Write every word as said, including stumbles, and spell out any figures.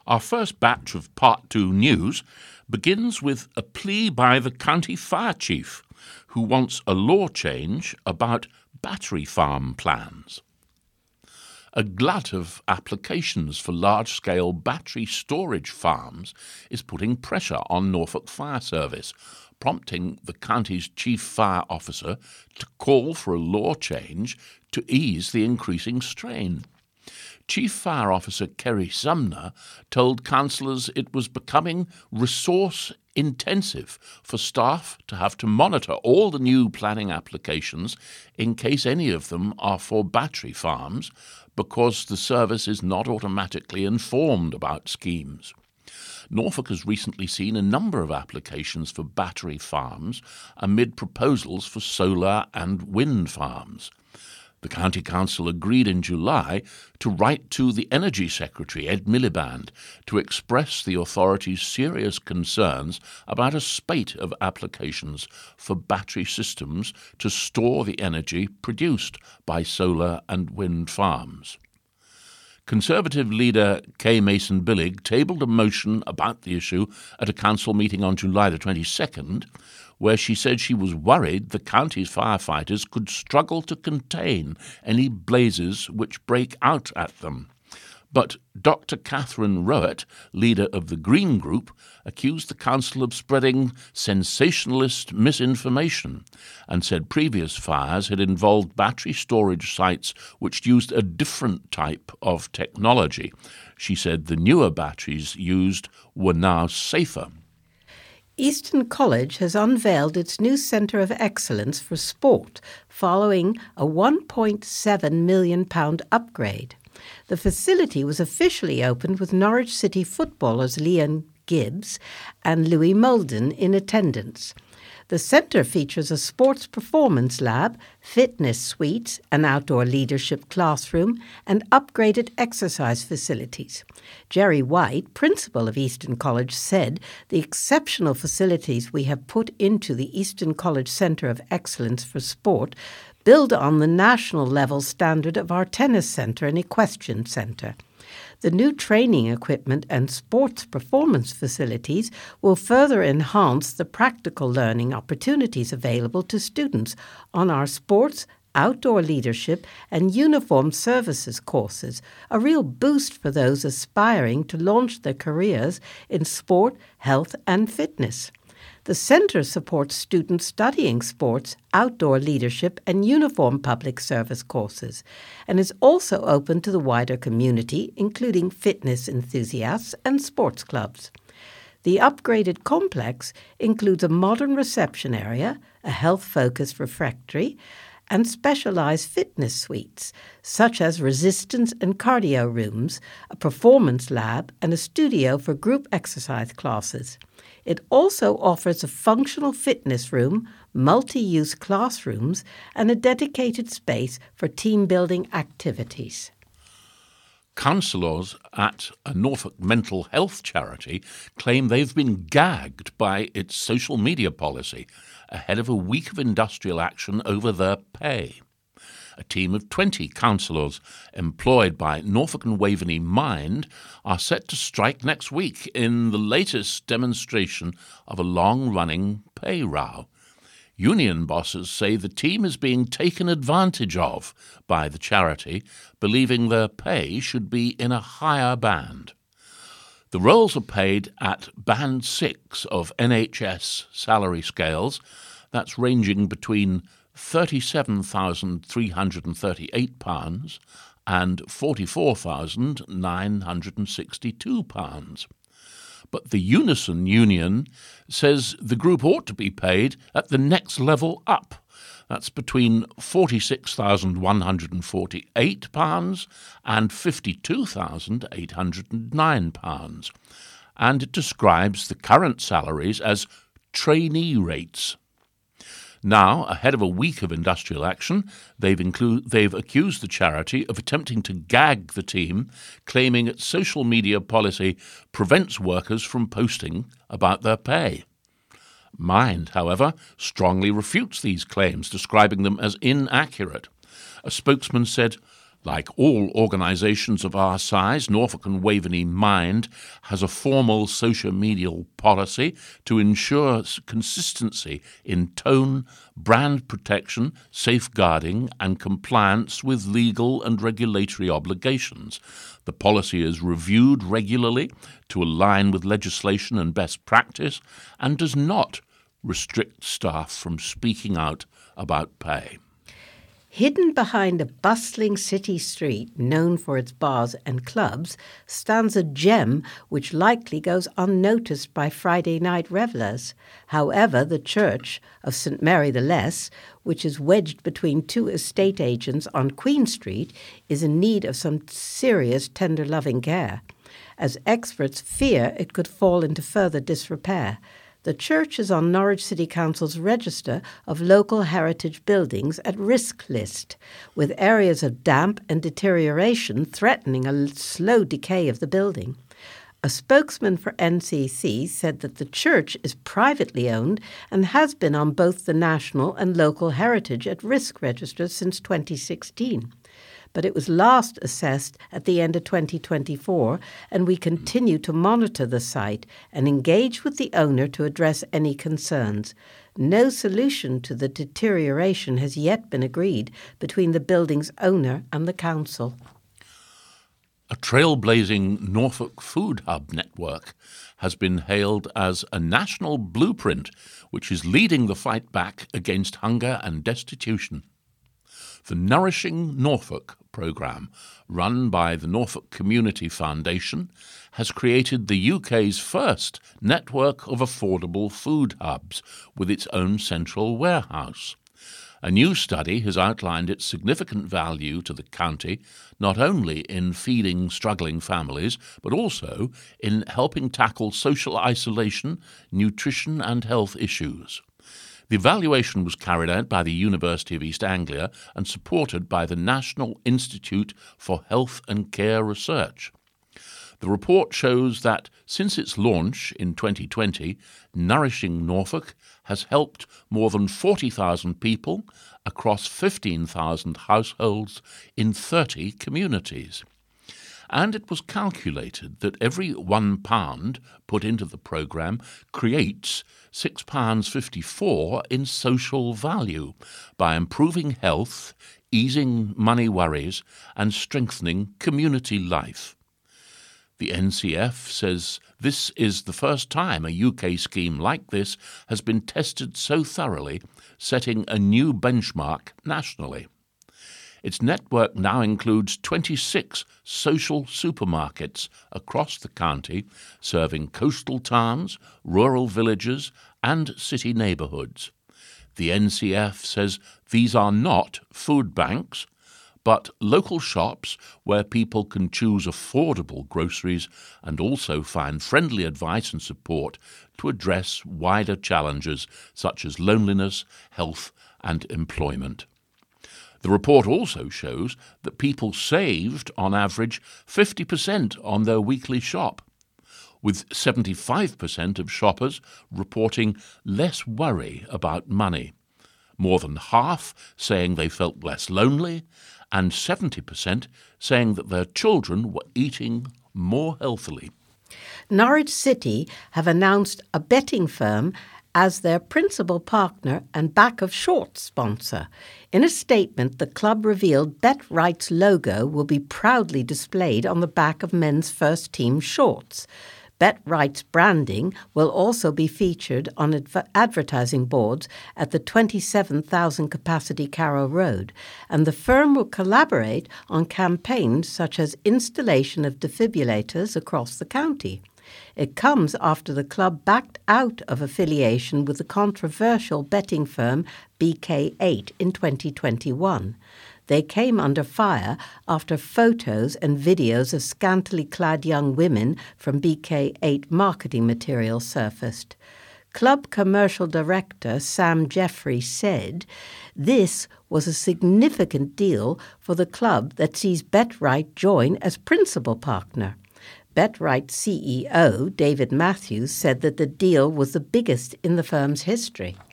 Our first batch of Part two news begins with a plea by the county fire chief, who wants a law change about battery farm plans. A glut of applications for large-scale battery storage farms is putting pressure on Norfolk Fire Service, prompting the county's chief fire officer to call for a law change to ease the increasing strain. Chief Fire Officer Kerry Sumner told councillors it was becoming resource-intensive for staff to have to monitor all the new planning applications in case any of them are for battery farms, because the service is not automatically informed about schemes. Norfolk has recently seen a number of applications for battery farms amid proposals for solar and wind farms. The County Council agreed in July to write to the Energy Secretary, Ed Miliband, to express the authority's serious concerns about a spate of applications for battery systems to store the energy produced by solar and wind farms. Conservative leader Kay Mason Billig tabled a motion about the issue at a council meeting on July the twenty-second, where she said she was worried the county's firefighters could struggle to contain any blazes which break out at them. But Doctor Catherine Rowett, leader of the Green Group, accused the council of spreading sensationalist misinformation and said previous fires had involved battery storage sites which used a different type of technology. She said the newer batteries used were now safer. Easton College has unveiled its new Centre of Excellence for Sport following a one point seven million pounds upgrade. The facility was officially opened with Norwich City footballers Leon Gibbs and Louis Molden in attendance. The centre features a sports performance lab, fitness suites, an outdoor leadership classroom, and upgraded exercise facilities. Jerry White, principal of Easton College, said the exceptional facilities we have put into the Easton College Centre of Excellence for Sport build on the national level standard of our tennis centre and equestrian centre. The new training equipment and sports performance facilities will further enhance the practical learning opportunities available to students on our sports, outdoor leadership and uniform services courses, a real boost for those aspiring to launch their careers in sport, health and fitness. The centre supports students studying sports, outdoor leadership and uniform public service courses, and is also open to the wider community, including fitness enthusiasts and sports clubs. The upgraded complex includes a modern reception area, a health-focused refectory, and specialised fitness suites, such as resistance and cardio rooms, a performance lab, and a studio for group exercise classes. It also offers a functional fitness room, multi-use classrooms, and a dedicated space for team-building activities. Councillors at a Norfolk mental health charity claim they've been gagged by its social media policy ahead of a week of industrial action over their pay. A team of twenty councillors employed by Norfolk and Waveney Mind are set to strike next week in the latest demonstration of a long-running pay row. Union bosses say the team is being taken advantage of by the charity, believing their pay should be in a higher band. The roles are paid at Band six of N H S salary scales, that's ranging between thirty-seven thousand three hundred thirty-eight pounds and forty-four thousand nine hundred sixty-two pounds. But the Unison Union says the group ought to be paid at the next level up. That's between forty-six thousand one hundred forty-eight pounds and fifty-two thousand eight hundred nine pounds. And it describes the current salaries as trainee rates. Now, ahead of a week of industrial action, they've, include, they've accused the charity of attempting to gag the team, claiming its social media policy prevents workers from posting about their pay. Mind, however, strongly refutes these claims, describing them as inaccurate. A spokesman said, Like all organisations of our size, Norfolk and Waveney Mind has a formal social-medial policy to ensure consistency in tone, brand protection, safeguarding and compliance with legal and regulatory obligations. The policy is reviewed regularly to align with legislation and best practice and does not restrict staff from speaking out about pay. Hidden behind a bustling city street known for its bars and clubs stands a gem which likely goes unnoticed by Friday night revellers. However, the church of Saint Mary the Less, which is wedged between two estate agents on Queen Street, is in need of some serious tender loving care, as experts fear it could fall into further disrepair. The church is on Norwich City Council's register of local heritage buildings at risk list, with areas of damp and deterioration threatening a slow decay of the building. A spokesman for N C C said that the church is privately owned and has been on both the national and local heritage at risk registers since twenty sixteen. But it was last assessed at the end of twenty twenty-four, and we continue to monitor the site and engage with the owner to address any concerns. No solution to the deterioration has yet been agreed between the building's owner and the council. A trailblazing Norfolk food hub network has been hailed as a national blueprint which is leading the fight back against hunger and destitution. The Nourishing Norfolk programme, run by the Norfolk Community Foundation, has created the U K's first network of affordable food hubs with its own central warehouse. A new study has outlined its significant value to the county, not only in feeding struggling families, but also in helping tackle social isolation, nutrition and health issues. The evaluation was carried out by the University of East Anglia and supported by the National Institute for Health and Care Research. The report shows that since its launch in twenty twenty, Nourishing Norfolk has helped more than forty thousand people across fifteen thousand households in thirty communities. And it was calculated that every one pound put into the programme creates six pounds fifty-four in social value by improving health, easing money worries and strengthening community life. The N C F says this is the first time a U K scheme like this has been tested so thoroughly, setting a new benchmark nationally. Its network now includes twenty-six social supermarkets across the county, serving coastal towns, rural villages and city neighbourhoods. The N C F says these are not food banks, but local shops where people can choose affordable groceries and also find friendly advice and support to address wider challenges such as loneliness, health and employment. The report also shows that people saved, on average, fifty percent on their weekly shop, with seventy-five percent of shoppers reporting less worry about money, more than half saying they felt less lonely, and seventy percent saying that their children were eating more healthily. Norwich City have announced a betting firm as their principal partner and back of shorts sponsor. In a statement, the club revealed BetRight's logo will be proudly displayed on the back of men's first team shorts. BetRight's branding will also be featured on adv- advertising boards at the twenty-seven thousand capacity Carrow Road, and the firm will collaborate on campaigns such as installation of defibrillators across the county. It comes after the club backed out of affiliation with the controversial betting firm B K eight in twenty twenty-one. They came under fire after photos and videos of scantily clad young women from B K eight marketing material surfaced. Club commercial director Sam Jeffrey said, "This was a significant deal for the club that sees BetRight join as principal partner." BetRight C E O David Matthews said that the deal was the biggest in the firm's history.